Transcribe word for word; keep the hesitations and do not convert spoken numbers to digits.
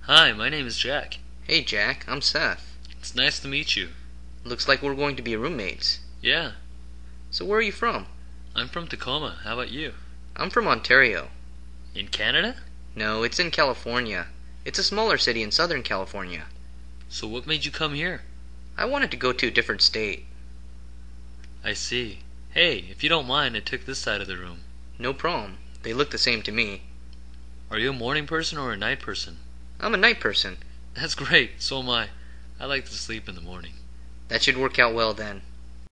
Hi, my name is Jack. Hey Jack, I'm Seth. It's nice to meet you. Looks like we're going to be roommates. Yeah, So where are you from? I'm from Tacoma. How about you? I'm from Ontario. In Canada? No, it's in California. It's a smaller city in Southern California. So what made you come here? I wanted to go to a different state. I see. Hey, if you don't mind, I took this side of the room. No problem. They look the same to me. Are you a morning person or a night person? I'm a night person. That's great, so am I. I like to sleep in the morning. That should work out well then.